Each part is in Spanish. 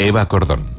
Eva Cordón.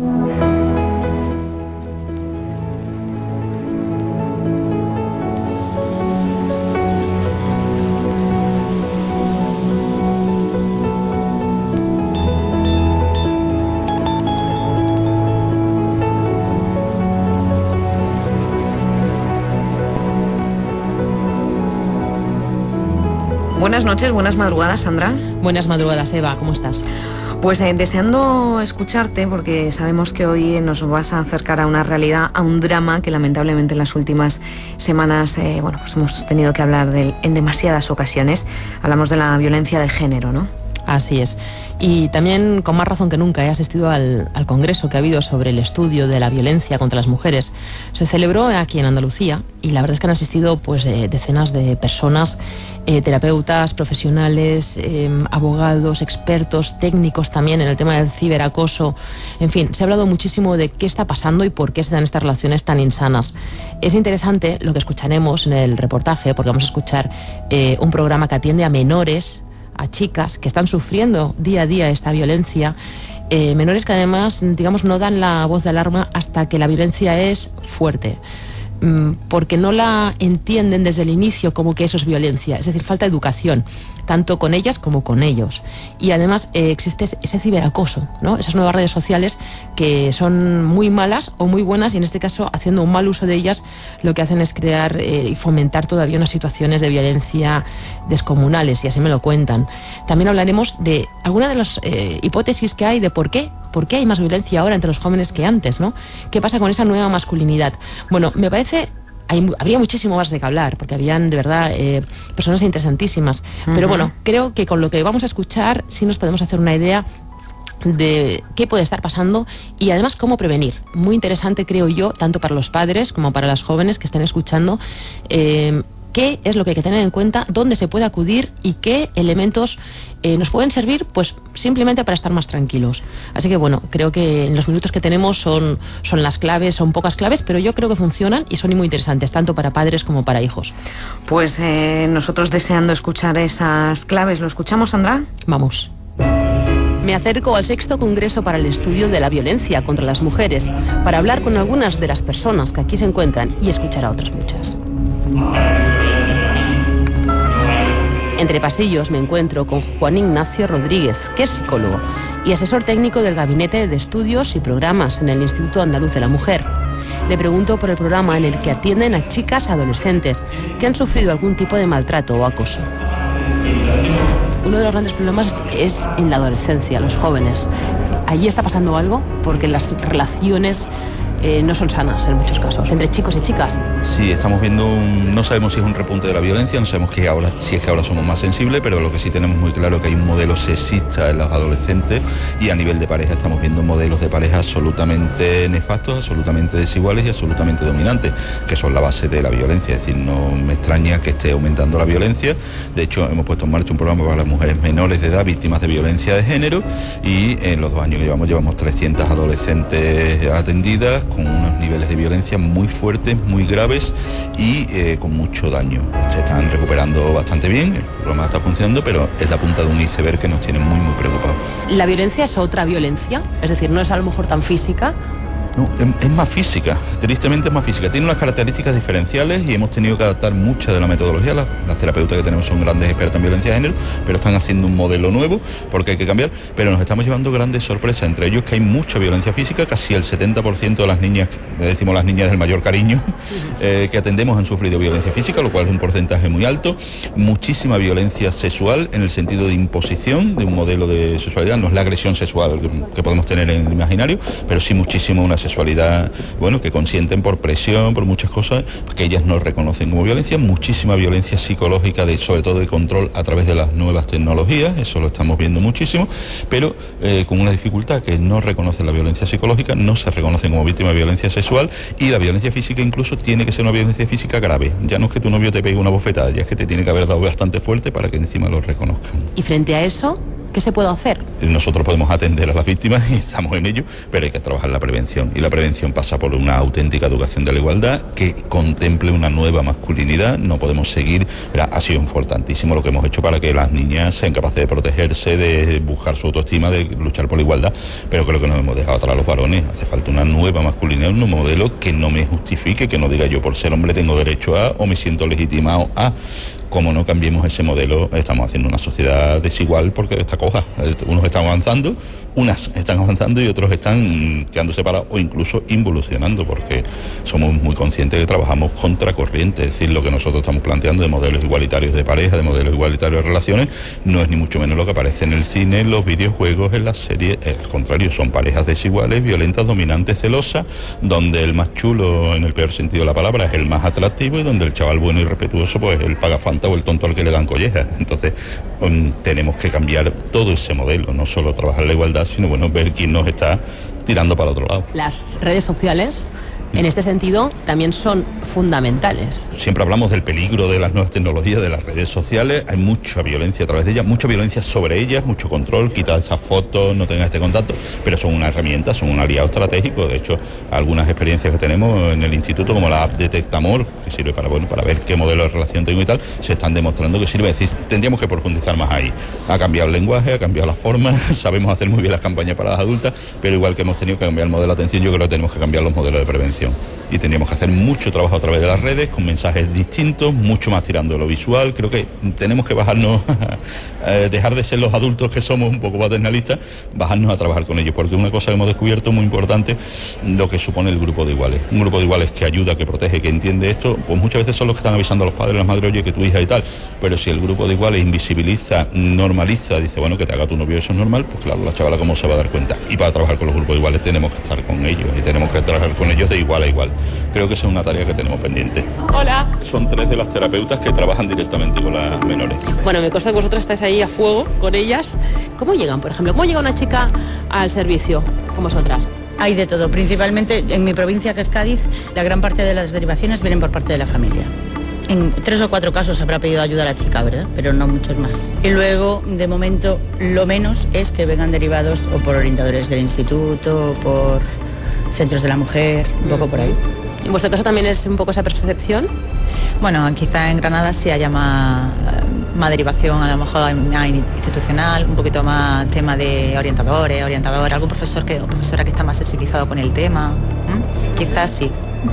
Buenas noches, buenas madrugadas, Sandra. Buenas madrugadas, Eva, ¿cómo estás? Pues deseando escucharte, porque sabemos que hoy nos vas a acercar a una realidad, a un drama que lamentablemente en las últimas semanas pues hemos tenido que hablar de él en demasiadas ocasiones. Hablamos de la violencia de género, ¿no? Así es. Y también, con más razón que nunca, he asistido al congreso que ha habido sobre el estudio de la violencia contra las mujeres. Se celebró aquí en Andalucía y la verdad es que han asistido pues decenas de personas, terapeutas, profesionales, abogados, expertos, técnicos también en el tema del ciberacoso. En fin, se ha hablado muchísimo de qué está pasando y por qué se dan estas relaciones tan insanas. Es interesante lo que escucharemos en el reportaje, porque vamos a escuchar un programa que atiende a menores, a chicas que están sufriendo día a día esta violencia, menores que además, digamos, no dan la voz de alarma hasta que la violencia es fuerte, porque no la entienden desde el inicio como que eso es violencia, es decir, falta educación, tanto con ellas como con ellos. Y además existe ese ciberacoso, ¿no? Esas nuevas redes sociales que son muy malas o muy buenas, y en este caso, haciendo un mal uso de ellas, lo que hacen es crear y fomentar todavía unas situaciones de violencia descomunales, y así me lo cuentan. También hablaremos de alguna de las hipótesis que hay de por qué hay más violencia ahora entre los jóvenes que antes, ¿no? ¿Qué pasa con esa nueva masculinidad? Bueno, me parece... habría muchísimo más de qué hablar, porque habían de verdad personas interesantísimas. Pero bueno, creo que con lo que vamos a escuchar sí nos podemos hacer una idea de qué puede estar pasando y además cómo prevenir. Muy interesante, creo yo, tanto para los padres como para las jóvenes que estén escuchando, qué es lo que hay que tener en cuenta, dónde se puede acudir y qué elementos nos pueden servir, pues simplemente para estar más tranquilos. Así que bueno, creo que en los minutos que tenemos son las claves, son pocas claves, pero yo creo que funcionan y son muy interesantes, tanto para padres como para hijos. Pues nosotros deseando escuchar esas claves. ¿Lo escuchamos, Sandra? Vamos. Me acerco al 6º Congreso para el Estudio de la Violencia contra las Mujeres, para hablar con algunas de las personas que aquí se encuentran y escuchar a otras muchas. Entre pasillos me encuentro con Juan Ignacio Rodríguez, que es psicólogo y asesor técnico del Gabinete de Estudios y Programas en el Instituto Andaluz de la Mujer. Le pregunto por el programa en el que atienden a chicas adolescentes que han sufrido algún tipo de maltrato o acoso. Uno de los grandes problemas es en la adolescencia, los jóvenes. Allí está pasando algo porque las relaciones no son sanas en muchos casos, entre chicos y chicas. Sí, estamos viendo, no sabemos si es un repunte de la violencia, no sabemos si es que ahora somos más sensibles, pero lo que sí tenemos muy claro es que hay un modelo sexista en los adolescentes, y a nivel de pareja estamos viendo modelos de pareja absolutamente nefastos, absolutamente desiguales y absolutamente dominantes, que son la base de la violencia. Es decir, no me extraña que esté aumentando la violencia. De hecho, hemos puesto en marcha un programa para las mujeres menores de edad víctimas de violencia de género, y en los 2 años que llevamos 300 adolescentes atendidas con unos niveles de violencia muy fuertes, muy graves y con mucho daño. Se están recuperando bastante bien, el programa está funcionando, pero es la punta de un iceberg que nos tiene muy, muy preocupados. ¿La violencia es otra violencia? Es decir, no es a lo mejor tan física. No, es más física, tristemente es más física. Tiene unas características diferenciales y hemos tenido que adaptar mucha de la metodología. Las terapeutas que tenemos son grandes expertas en violencia de género, pero están haciendo un modelo nuevo porque hay que cambiar. Pero nos estamos llevando grandes sorpresas, entre ellos que hay mucha violencia física. Casi el 70% de las niñas, le decimos las niñas del mayor cariño, que atendemos han sufrido violencia física, lo cual es un porcentaje muy alto. Muchísima violencia sexual en el sentido de imposición de un modelo de sexualidad. No es la agresión sexual que podemos tener en el imaginario, pero sí muchísimo una sexualidad, bueno, que consienten por presión, por muchas cosas, que ellas no reconocen como violencia. Muchísima violencia psicológica, sobre todo de control a través de las nuevas tecnologías, eso lo estamos viendo muchísimo, pero con una dificultad, que no reconocen la violencia psicológica, no se reconocen como víctima de violencia sexual, y la violencia física incluso tiene que ser una violencia física grave. Ya no es que tu novio te pegue una bofetada, ya es que te tiene que haber dado bastante fuerte para que encima lo reconozcan. Y frente a eso, ¿Qué se puede hacer? Nosotros podemos atender a las víctimas y estamos en ello, pero hay que trabajar la prevención. Y la prevención pasa por una auténtica educación de la igualdad que contemple una nueva masculinidad. No podemos seguir. Ha sido importantísimo lo que hemos hecho para que las niñas sean capaces de protegerse, de buscar su autoestima, de luchar por la igualdad, pero creo que nos hemos dejado atrás los varones. Hace falta una nueva masculinidad, un nuevo modelo que no me justifique, que no diga yo por ser hombre tengo derecho a o me siento legitimado a. Como no cambiemos ese modelo, estamos haciendo una sociedad desigual porque está coja. Unos están avanzando, unas están avanzando y otros están quedando separados o incluso involucionando, porque somos muy conscientes que trabajamos contra corriente. Es decir, lo que nosotros estamos planteando de modelos igualitarios de pareja, de modelos igualitarios de relaciones, no es ni mucho menos lo que aparece en el cine, en los videojuegos, en las series. Al contrario, son parejas desiguales, violentas, dominantes, celosas, donde el más chulo, en el peor sentido de la palabra, es el más atractivo y donde el chaval bueno y respetuoso, pues el pagafanta o el tonto al que le dan collejas. Entonces tenemos que cambiar todo ese modelo, no solo trabajar la igualdad, sino bueno, ver quién nos está tirando para otro lado. Las redes sociales, en este sentido, también son fundamentales. Siempre hablamos del peligro de las nuevas tecnologías, de las redes sociales. Hay mucha violencia a través de ellas, mucha violencia sobre ellas, mucho control, quitar esas fotos, no tengan este contacto, pero son una herramienta, son un aliado estratégico. De hecho, algunas experiencias que tenemos en el instituto, como la app Detectamor, que sirve para ver qué modelo de relación tengo y tal, se están demostrando que sirve. Es decir, tendríamos que profundizar más ahí. Ha cambiado el lenguaje, ha cambiado las formas, sabemos hacer muy bien las campañas para las adultas, pero igual que hemos tenido que cambiar el modelo de atención, yo creo que tenemos que cambiar los modelos de prevención. Y tendríamos que hacer mucho trabajo a través de las redes, con mensajes distintos, mucho más tirando de lo visual. Creo que tenemos que bajarnos, dejar de ser los adultos que somos un poco paternalistas, bajarnos a trabajar con ellos, porque una cosa que hemos descubierto muy importante, lo que supone el grupo de iguales. Un grupo de iguales que ayuda, que protege, que entiende esto, pues muchas veces son los que están avisando a los padres, a las madres, oye, que tu hija y tal, pero si el grupo de iguales invisibiliza, normaliza, dice, bueno, que te haga tu novio, eso es normal, pues claro, la chavala cómo se va a dar cuenta. Y para trabajar con los grupos de iguales tenemos que estar con ellos, y tenemos que trabajar con ellos de igual a igual. Creo que esa es una tarea que tenemos pendiente. Hola. Son 3 de las terapeutas que trabajan directamente con las menores. Bueno, me consta que vosotros estáis ahí a fuego con ellas. ¿Cómo llegan, por ejemplo? ¿Cómo llega una chica al servicio con vosotras? Hay de todo, principalmente en mi provincia, que es Cádiz, la gran parte de las derivaciones vienen por parte de la familia. En 3 o 4 casos habrá pedido ayuda a la chica, ¿verdad? Pero no muchos más. Y luego, de momento, lo menos es que vengan derivados o por orientadores del instituto, o por centros de la mujer, un poco por ahí. ¿En vuestro caso también es un poco esa percepción? Bueno, quizá en Granada sí haya más derivación, a lo mejor institucional, un poquito más tema de orientadores, orientadora, algún profesor o profesora que está más sensibilizado con el tema. Quizás sí.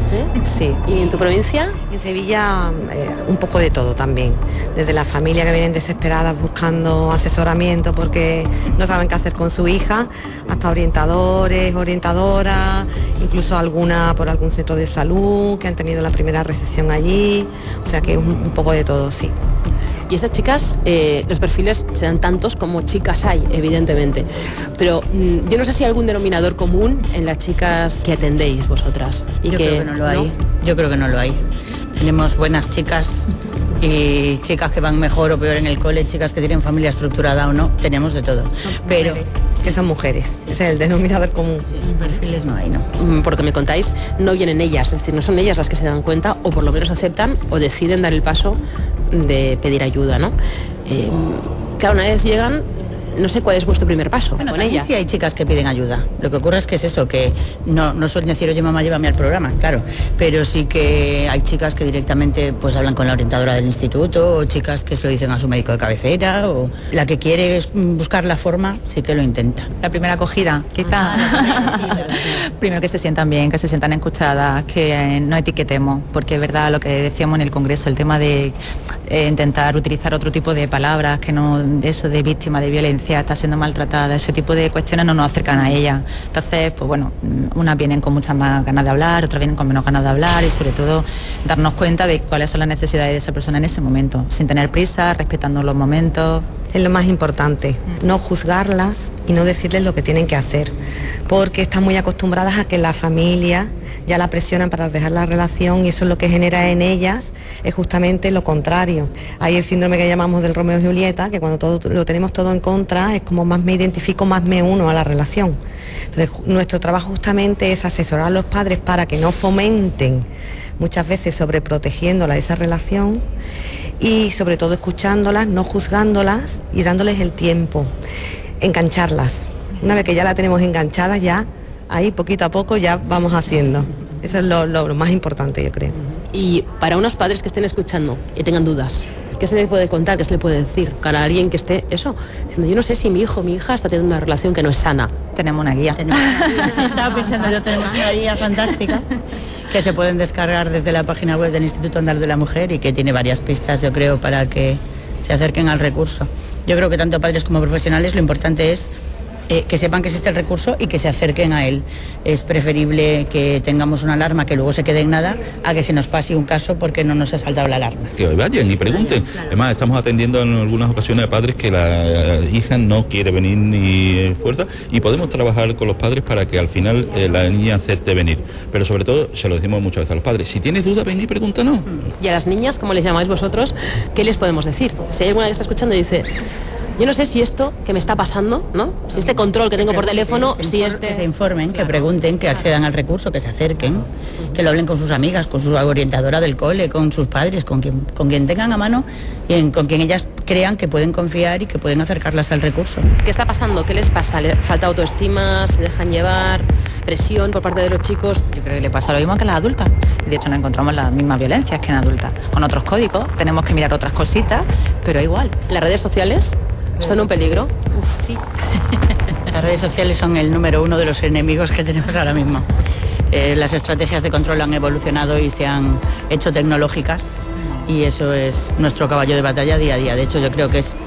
Sí. ¿Y en tu provincia? En Sevilla un poco de todo también, desde las familias que vienen desesperadas buscando asesoramiento porque no saben qué hacer con su hija, hasta orientadores, orientadoras, incluso alguna por algún centro de salud que han tenido la primera recepción allí, o sea que un poco de todo, sí. Y estas chicas, los perfiles serán tantos como chicas hay, evidentemente. Pero yo no sé si hay algún denominador común en las chicas que atendéis vosotras. Yo creo que no lo hay. Yo creo que no lo hay. Tenemos buenas chicas y chicas que van mejor o peor en el cole, chicas que tienen familia estructurada o no. Tenemos de todo. Pero que son mujeres. Ese es el denominador común. Sí, perfiles no hay, ¿no? Porque me contáis, no vienen ellas, es decir, no son ellas las que se dan cuenta o por lo menos aceptan o deciden dar el paso de pedir ayuda, ¿no? Claro, una vez llegan, no sé cuál es vuestro primer paso con ellas. Sí hay chicas que piden ayuda. Lo que ocurre es que es eso, que no suelen decir, oye mamá, llévame al programa, claro. Pero sí que hay chicas que directamente pues hablan con la orientadora del instituto, o chicas que se lo dicen a su médico de cabecera, o la que quiere buscar la forma, sí que lo intenta. La primera acogida, quizá. Primero que se sientan bien, que se sientan escuchadas, que no etiquetemos, porque es verdad lo que decíamos en el Congreso, el tema de intentar utilizar otro tipo de palabras, que no eso de víctima de violencia, está siendo maltratada, ese tipo de cuestiones no nos acercan a ella. Entonces, pues bueno, unas vienen con muchas más ganas de hablar, otras vienen con menos ganas de hablar y sobre todo darnos cuenta de cuáles son las necesidades de esa persona en ese momento, sin tener prisa, respetando los momentos. Es lo más importante, no juzgarlas y no decirles lo que tienen que hacer, porque están muy acostumbradas a que la familia ya la presionan para dejar la relación y eso es lo que genera en ellas es justamente lo contrario. Hay el síndrome que llamamos del Romeo y Julieta, que cuando lo tenemos todo en contra es como más me identifico, más me uno a la relación. Entonces nuestro trabajo justamente es asesorar a los padres para que no fomenten muchas veces sobreprotegiéndola esa relación y sobre todo escuchándolas, no juzgándolas y dándoles el tiempo, engancharlas. Una vez que ya la tenemos enganchada, ya ahí poquito a poco ya vamos haciendo. Eso es lo más importante, yo creo. Y para unos padres que estén escuchando y tengan dudas, ¿qué se le puede contar, qué se le puede decir? Para alguien que esté, diciendo, yo no sé si mi hijo o mi hija está teniendo una relación que no es sana. Tenemos una guía. Estaba pensando, yo tengo una guía fantástica que se pueden descargar desde la página web del Instituto Andaluz de la Mujer y que tiene varias pistas, yo creo, para que se acerquen al recurso. Yo creo que tanto padres como profesionales lo importante es que sepan que existe el recurso y que se acerquen a él. Es preferible que tengamos una alarma que luego se quede en nada a que se nos pase un caso porque no nos ha saltado la alarma. Que vayan y pregunten. Claro. Además, estamos atendiendo en algunas ocasiones a padres que la hija no quiere venir ni fuerza y podemos trabajar con los padres para que al final la niña acepte venir. Pero sobre todo, se lo decimos muchas veces a los padres, si tienes duda, ven y pregúntanos. Y a las niñas, como les llamáis vosotros, ¿qué les podemos decir? Si hay alguna que está escuchando y dice... Yo no sé si esto que me está pasando, ¿no? Si este control que tengo por teléfono, si este... Que se informen, que pregunten, que accedan al recurso, que se acerquen, que lo hablen con sus amigas, con su orientadora del cole, con sus padres, con quien tengan a mano y con quien ellas crean que pueden confiar y que pueden acercarlas al recurso. ¿Qué está pasando? ¿Qué les pasa? ¿Les falta autoestima? ¿Se dejan llevar? ¿Presión por parte de los chicos? Yo creo que le pasa lo mismo que a las adultas. De hecho, no encontramos las mismas violencias que en adultas. Con otros códigos, tenemos que mirar otras cositas, pero igual. ¿Las redes sociales son un peligro? Sí. Las redes sociales son el número 1 de los enemigos que tenemos ahora mismo. Las estrategias de control han evolucionado y se han hecho tecnológicas y eso es nuestro caballo de batalla día a día. De hecho, yo creo que es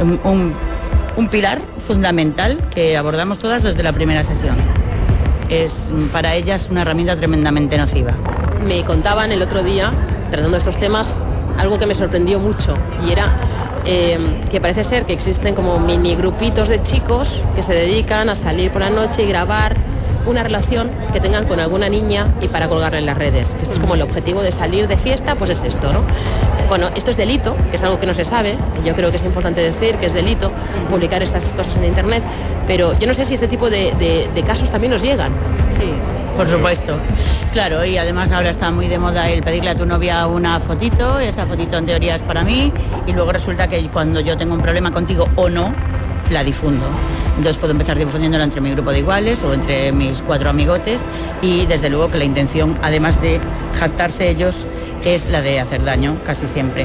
un pilar fundamental que abordamos todas desde la primera sesión. Es para ellas una herramienta tremendamente nociva. Me contaban el otro día, tratando estos temas, algo que me sorprendió mucho y era que parece ser que existen como mini grupitos de chicos que se dedican a salir por la noche y grabar una relación que tengan con alguna niña y para colgarla en las redes. Esto es como el objetivo de salir de fiesta, pues es esto, ¿no? Bueno, esto es delito, que es algo que no se sabe, y yo creo que es importante decir que es delito publicar estas cosas en internet, pero yo no sé si este tipo de casos también nos llegan. Sí, por supuesto. Claro, y además ahora está muy de moda el pedirle a tu novia una fotito, esa fotito en teoría es para mí, y luego resulta que cuando yo tengo un problema contigo o no, la difundo. Entonces puedo empezar difundiéndola entre mi grupo de iguales o entre mis 4 amigotes y desde luego que la intención, además de jactarse ellos, es la de hacer daño, casi siempre.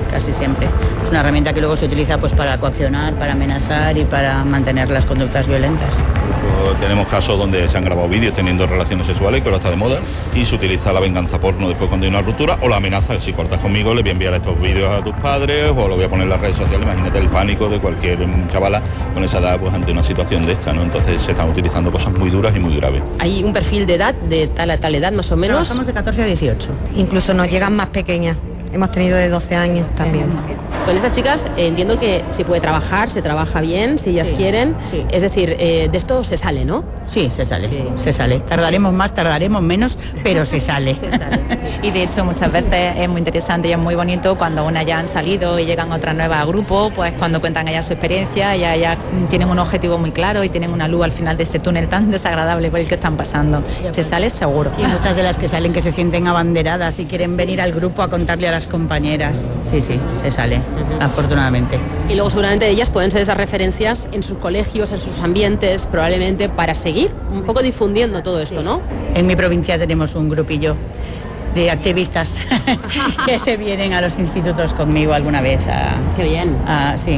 Es una herramienta que luego se utiliza pues para coaccionar, para amenazar y para mantener las conductas violentas. Tenemos casos donde se han grabado vídeos teniendo relaciones sexuales, que ahora está de moda, y se utiliza la venganza porno después cuando hay una ruptura, o la amenaza, si cortas conmigo le voy a enviar estos vídeos a tus padres, o lo voy a poner en las redes sociales. Imagínate el pánico de cualquier chavala con esa edad pues ante una situación de esta, ¿no? Entonces se están utilizando cosas muy duras y muy graves. ¿Hay un perfil de edad, de tal a tal edad más o menos? Trabajamos de 14 a 18. Incluso nos llegan más pequeñas. Hemos tenido de 12 años también. Con estas chicas entiendo que se puede trabajar, se trabaja bien, si ellas quieren. Sí. Es decir, de esto se sale, ¿no? Sí, se sale. Tardaremos más, tardaremos menos, pero se sale. Y de hecho muchas veces es muy interesante y es muy bonito cuando unas ya han salido y llegan otras nuevas al grupo, pues cuando cuentan ellas su experiencia, ya tienen un objetivo muy claro y tienen una luz al final de ese túnel tan desagradable por el que están pasando. Se sale seguro. Y muchas de las que salen que se sienten abanderadas y quieren venir al grupo a contarle a las compañeras. Sí, se sale, afortunadamente. Y luego seguramente ellas pueden ser esas referencias en sus colegios, en sus ambientes, probablemente para seguir un poco difundiendo todo esto, ¿no? En mi provincia tenemos un grupillo de activistas que se vienen a los institutos conmigo alguna vez Qué bien. Sí,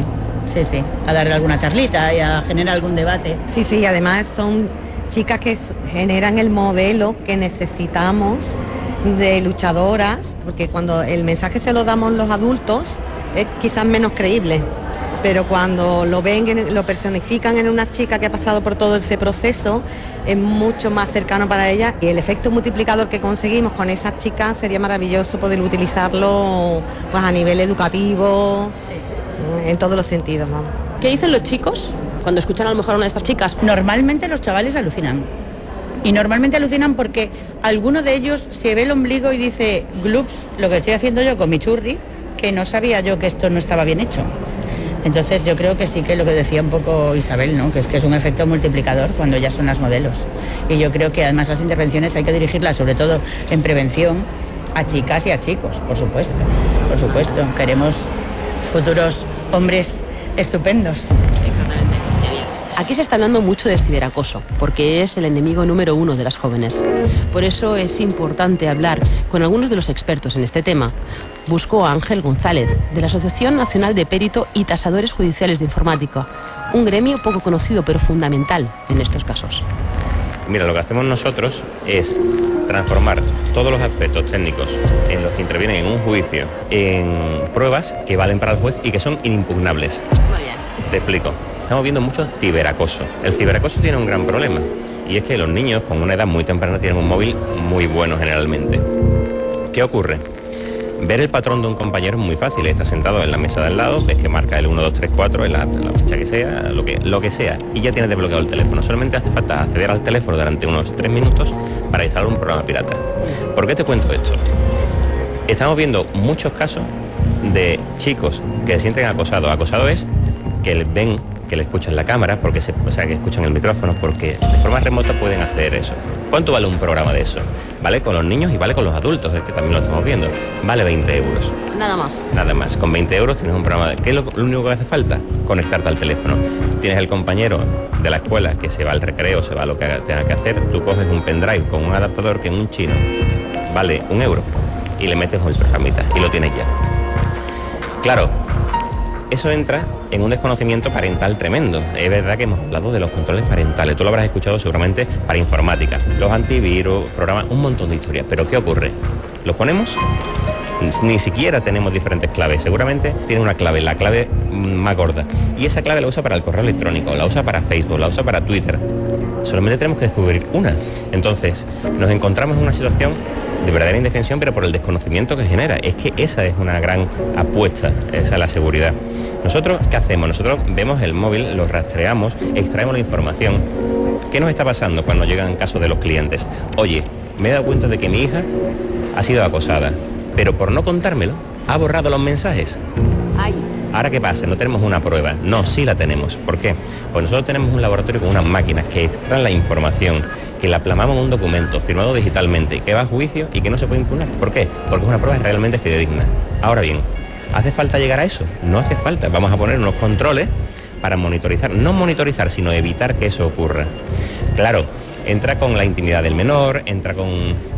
a darle alguna charlita y a generar algún debate. Sí, además son chicas que generan el modelo que necesitamos de luchadoras, porque cuando el mensaje se lo damos los adultos es quizás menos creíble, pero cuando lo ven, lo personifican en una chica que ha pasado por todo ese proceso, es mucho más cercano para ella y el efecto multiplicador que conseguimos con esas chicas sería maravilloso poder utilizarlo pues a nivel educativo, en todos los sentidos, vamos. ¿Qué dicen los chicos cuando escuchan a lo mejor a una de estas chicas? Normalmente los chavales alucinan. Y normalmente alucinan porque alguno de ellos se ve el ombligo y dice, glups, lo que estoy haciendo yo con mi churri, que no sabía yo que esto no estaba bien hecho. Entonces yo creo que sí que lo que decía un poco Isabel, ¿no? Que es un efecto multiplicador cuando ya son las modelos. Y yo creo que además las intervenciones hay que dirigirlas sobre todo en prevención a chicas y a chicos, por supuesto. Queremos futuros hombres estupendos. Aquí se está hablando mucho de ciberacoso, porque es el enemigo número 1 de las jóvenes. Por eso es importante hablar con algunos de los expertos en este tema. Buscó a Ángel González, de la Asociación Nacional de Perito y Tasadores Judiciales de Informática, un gremio poco conocido pero fundamental en estos casos. Mira, lo que hacemos nosotros es transformar todos los aspectos técnicos en los que intervienen en un juicio en pruebas que valen para el juez y que son inimpugnables. Muy bien. Te explico. Estamos viendo mucho ciberacoso. El ciberacoso tiene un gran problema, y es que los niños con una edad muy temprana tienen un móvil muy bueno generalmente. ¿Qué ocurre? Ver el patrón de un compañero es muy fácil. Está sentado en la mesa de al lado, ves que marca el 1, 2, 3, 4 en la fecha que sea, lo que sea, y ya tienes desbloqueado el teléfono. Solamente hace falta acceder al teléfono durante unos 3 minutos para instalar un programa pirata. ¿Por qué te cuento esto? Estamos viendo muchos casos de chicos que se sienten acosados. Acosado es que ven que le escuchan la cámara, que escuchan el micrófono, porque de forma remota pueden hacer eso. ¿Cuánto vale un programa de eso? Vale con los niños y vale con los adultos, que también lo estamos viendo. Vale 20 euros. Nada más. Nada más. Con 20 euros tienes un programa. ¿Qué es lo único que hace falta? Conectarte al teléfono. Tienes el compañero de la escuela que se va al recreo, se va a lo que tenga que hacer. Tú coges un pendrive con un adaptador que en un chino vale 1 euro y le metes el programita y lo tienes ya. Claro, eso entra en un desconocimiento parental tremendo. Es verdad que hemos hablado de los controles parentales. Tú lo habrás escuchado seguramente para informática. Los antivirus, programas, un montón de historias. Pero ¿qué ocurre? ¿Los ponemos? Ni siquiera tenemos diferentes claves. Seguramente tiene una clave, la clave más gorda. Y esa clave la usa para el correo electrónico, la usa para Facebook, la usa para Twitter. Solamente tenemos que descubrir una. Entonces, nos encontramos en una situación de verdadera indefensión, pero por el desconocimiento que genera. Es que esa es una gran apuesta, esa es la seguridad. Nosotros, ¿qué hacemos? Nosotros vemos el móvil, lo rastreamos, extraemos la información. ¿Qué nos está pasando cuando llegan casos de los clientes? Oye, me he dado cuenta de que mi hija ha sido acosada, pero por no contármelo, ha borrado los mensajes. Ay. ¿Ahora qué pasa? No tenemos una prueba. No, sí la tenemos. ¿Por qué? Pues nosotros tenemos un laboratorio con unas máquinas que extraen la información, que la plasmamos en un documento firmado digitalmente, que va a juicio y que no se puede impugnar. ¿Por qué? Porque es una prueba realmente fidedigna. Ahora bien, ¿hace falta llegar a eso? No hace falta. Vamos a poner unos controles para monitorizar. No monitorizar, sino evitar que eso ocurra. Claro, entra con la intimidad del menor, entra con...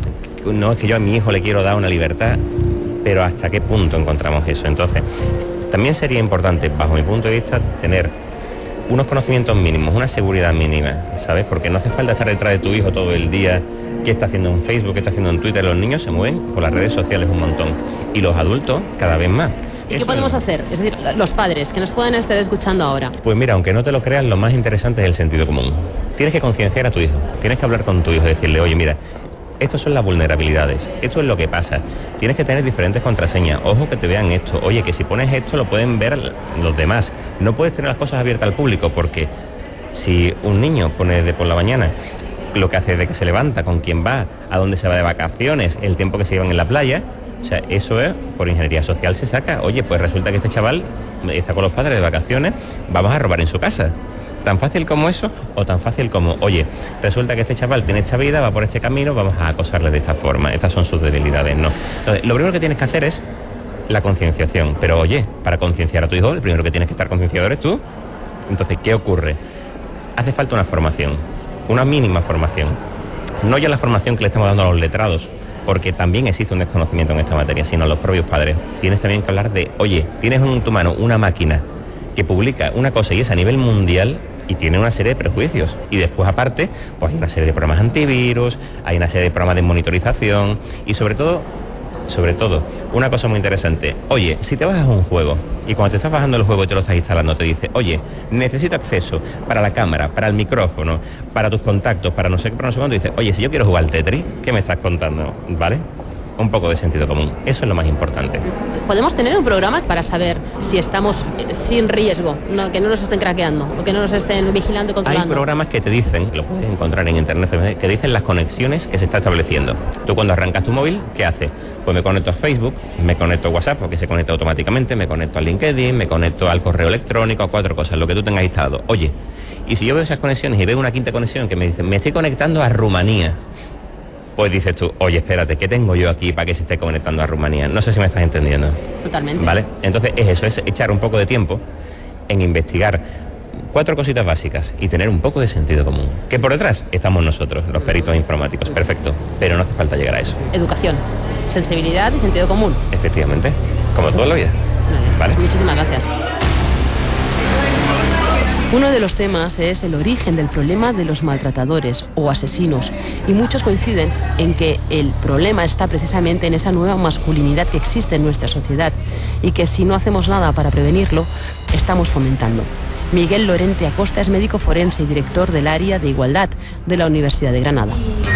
No es que yo a mi hijo le quiero dar una libertad, pero ¿hasta qué punto encontramos eso? Entonces, también sería importante, bajo mi punto de vista, tener unos conocimientos mínimos, una seguridad mínima, ¿sabes? Porque no hace falta estar detrás de tu hijo todo el día, qué está haciendo en Facebook, qué está haciendo en Twitter. Los niños se mueven por las redes sociales un montón y los adultos cada vez más. ¿Y qué podemos hacer? Es decir, los padres que nos pueden estar escuchando ahora. Pues mira, aunque no te lo creas, lo más interesante es el sentido común. Tienes que concienciar a tu hijo, tienes que hablar con tu hijo y decirle, oye, mira, estas son las vulnerabilidades, esto es lo que pasa. Tienes que tener diferentes contraseñas. Ojo que te vean esto. Oye, que si pones esto lo pueden ver los demás. No puedes tener las cosas abiertas al público, porque si un niño pone de por la mañana lo que hace de que se levanta, con quién va, a dónde se va de vacaciones, el tiempo que se llevan en la playa, o sea, eso es, por ingeniería social se saca. Oye, pues resulta que este chaval está con los padres de vacaciones, vamos a robar en su casa. Tan fácil como eso, o tan fácil como, oye, resulta que este chaval tiene esta vida, va por este camino, vamos a acosarle de esta forma. Estas son sus debilidades, ¿no? Entonces, lo primero que tienes que hacer es la concienciación. Pero oye, para concienciar a tu hijo, el primero que tienes que estar concienciado eres tú. Entonces, ¿qué ocurre? Hace falta una formación, una mínima formación. No ya la formación que le estamos dando a los letrados, porque también existe un desconocimiento en esta materia, sino a los propios padres. Tienes también que hablar de, oye, tienes en tu mano una máquina que publica una cosa y es a nivel mundial y tiene una serie de prejuicios. Y después, aparte, pues hay una serie de programas antivirus, hay una serie de programas de monitorización y sobre todo, una cosa muy interesante. Oye, si te bajas un juego y cuando te estás bajando el juego y te lo estás instalando te dice, oye, necesito acceso para la cámara, para el micrófono, para tus contactos, para no sé qué, para no sé cuánto, dice, oye, si yo quiero jugar al Tetris, ¿qué me estás contando? ¿Vale? Un poco de sentido común. Eso es lo más importante. ¿Podemos tener un programa para saber si estamos sin riesgo, que no nos estén craqueando o que no nos estén vigilando y controlando? Hay programas que te dicen, lo puedes encontrar en internet, que dicen las conexiones que se está estableciendo. Tú cuando arrancas tu móvil, ¿qué haces? Pues me conecto a Facebook, me conecto a WhatsApp, porque se conecta automáticamente, me conecto a LinkedIn, me conecto al correo electrónico, a 4 cosas, lo que tú tengas instalado. Oye, y si yo veo esas conexiones y veo una quinta conexión que me dice, me estoy conectando a Rumanía, pues dices tú, oye, espérate, ¿qué tengo yo aquí para que se esté conectando a Rumanía? No sé si me estás entendiendo. Totalmente. ¿Vale? Entonces es eso, es echar un poco de tiempo en investigar 4 cositas básicas y tener un poco de sentido común. Que por detrás estamos nosotros, los peritos informáticos, perfecto, pero no hace falta llegar a eso. Educación, sensibilidad y sentido común. Efectivamente, como toda la vida. ¿Vale? Muchísimas gracias. Uno de los temas es el origen del problema de los maltratadores o asesinos, y muchos coinciden en que el problema está precisamente en esa nueva masculinidad que existe en nuestra sociedad y que si no hacemos nada para prevenirlo, estamos fomentando. Miguel Lorente Acosta es médico forense y director del área de igualdad de la Universidad de Granada.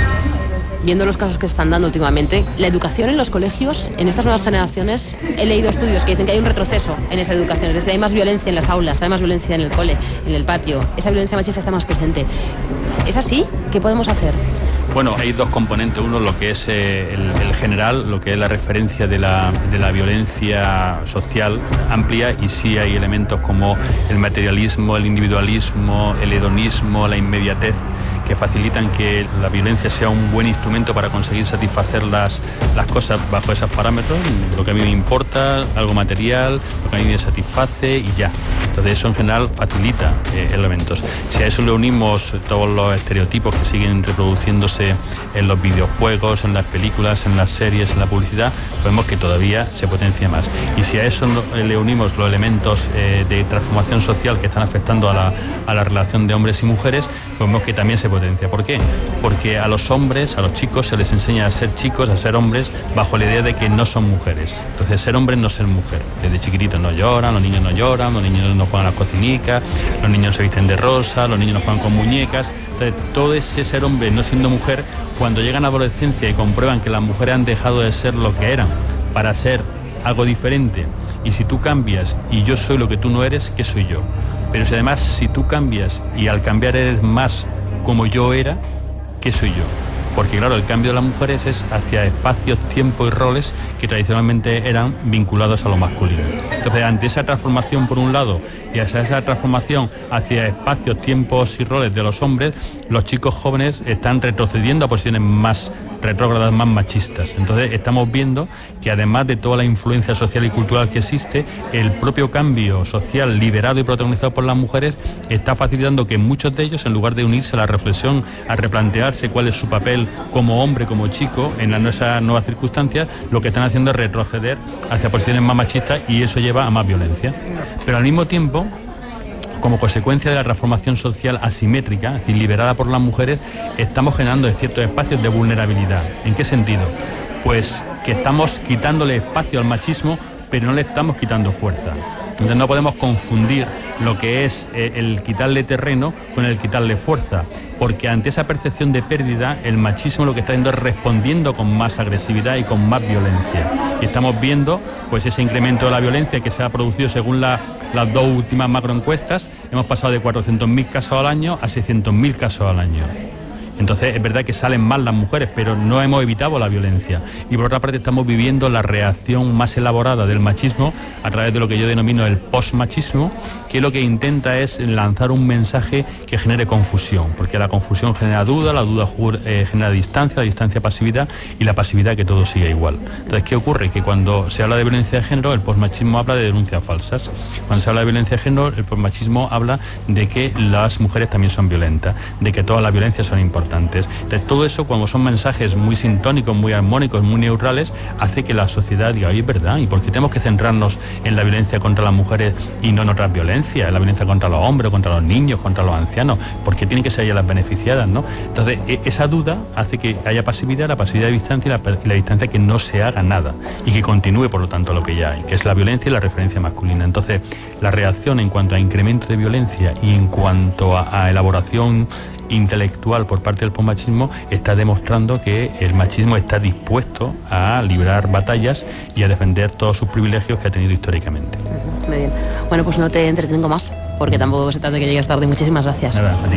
Viendo los casos que se están dando últimamente, la educación en los colegios, en estas nuevas generaciones, he leído estudios que dicen que hay un retroceso en esa educación, es decir, hay más violencia en las aulas, hay más violencia en el cole, en el patio, esa violencia machista está más presente. ¿Es así? ¿Qué podemos hacer? Bueno, hay 2 componentes. Uno, lo que es el general, lo que es la referencia de la violencia social amplia, y sí hay elementos como el materialismo, el individualismo, el hedonismo, la inmediatez, que facilitan que la violencia sea un buen instrumento para conseguir satisfacer las cosas bajo esos parámetros, lo que a mí me importa, algo material, lo que a mí me satisface y ya. Entonces eso en general facilita elementos. Si a eso le unimos todos los estereotipos que siguen reproduciéndose en los videojuegos, en las películas, en las series, en la publicidad, vemos que todavía se potencia más. Y si a eso le unimos los elementos de transformación social que están afectando a la relación de hombres y mujeres, vemos que también se potencia. ¿Por qué? Porque a los hombres, a los chicos, se les enseña a ser chicos, a ser hombres, bajo la idea de que no son mujeres. Entonces, ser hombre no ser mujer. Desde chiquititos no lloran, los niños no lloran, los niños no juegan a las cocinicas, los niños no se visten de rosa, los niños no juegan con muñecas. Entonces, todo ese ser hombre no siendo mujer, cuando llegan a la adolescencia y comprueban que las mujeres han dejado de ser lo que eran para ser algo diferente, y si tú cambias y yo soy lo que tú no eres, ¿qué soy yo? Pero si además, si tú cambias y al cambiar eres más como yo era, ¿qué soy yo? Porque claro, el cambio de las mujeres es hacia espacios, tiempos y roles que tradicionalmente eran vinculados a lo masculino. Entonces, ante esa transformación por un lado y hacia esa transformación hacia espacios, tiempos y roles de los hombres, los chicos jóvenes están retrocediendo a posiciones más retrógradas, más machistas. Entonces estamos viendo que además de toda la influencia social y cultural que existe, el propio cambio social liderado y protagonizado por las mujeres está facilitando que muchos de ellos, en lugar de unirse a la reflexión, a replantearse cuál es su papel como hombre, como chico, en esas nuevas circunstancias, lo que están haciendo es retroceder hacia posiciones más machistas, y eso lleva a más violencia. Pero al mismo tiempo, como consecuencia de la transformación social asimétrica, es decir, liderada por las mujeres, estamos generando ciertos espacios de vulnerabilidad. ¿En qué sentido? Pues que estamos quitándole espacio al machismo, pero no le estamos quitando fuerza. Entonces no podemos confundir lo que es el quitarle terreno con el quitarle fuerza, porque ante esa percepción de pérdida, el machismo lo que está haciendo es respondiendo con más agresividad y con más violencia. Y estamos viendo pues ese incremento de la violencia que se ha producido según las 2 últimas macroencuestas. Hemos pasado de 400.000 casos al año a 600.000 casos al año. Entonces es verdad que salen mal las mujeres, pero no hemos evitado la violencia. Y por otra parte estamos viviendo la reacción más elaborada del machismo a través de lo que yo denomino el postmachismo, que lo que intenta es lanzar un mensaje que genere confusión, porque la confusión genera duda, la duda genera distancia, la distancia pasividad, y la pasividad que todo siga igual. Entonces, ¿qué ocurre? Que cuando se habla de violencia de género, el postmachismo habla de denuncias falsas. Cuando se habla de violencia de género, el postmachismo habla de que las mujeres también son violentas, de que todas las violencias son importantes. Entonces, todo eso, cuando son mensajes muy sintónicos, muy armónicos, muy neutrales, hace que la sociedad diga, oye, es verdad, ¿y por qué tenemos que centrarnos en la violencia contra las mujeres y no en otras violencias? En la violencia contra los hombres, contra los niños, contra los ancianos, ¿por qué tienen que ser ellas las beneficiadas, no? Entonces, esa duda hace que haya pasividad, la pasividad de distancia y la distancia que no se haga nada y que continúe, por lo tanto, lo que ya hay, que es la violencia y la referencia masculina. Entonces, la reacción en cuanto a incremento de violencia y en cuanto a elaboración intelectual por parte del postmachismo está demostrando que el machismo está dispuesto a librar batallas y a defender todos sus privilegios que ha tenido históricamente. Muy bien. Bueno, pues no te entretengo más, porque tampoco se trata de que llegues tarde. Muchísimas gracias. Nada, a ti.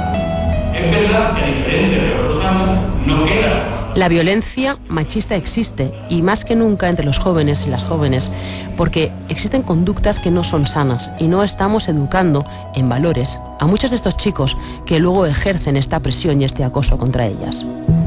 Es verdad que a diferencia de otros años, no queda. La violencia machista existe, y más que nunca entre los jóvenes y las jóvenes, porque existen conductas que no son sanas y no estamos educando en valores a muchos de estos chicos que luego ejercen esta presión y este acoso contra ellas.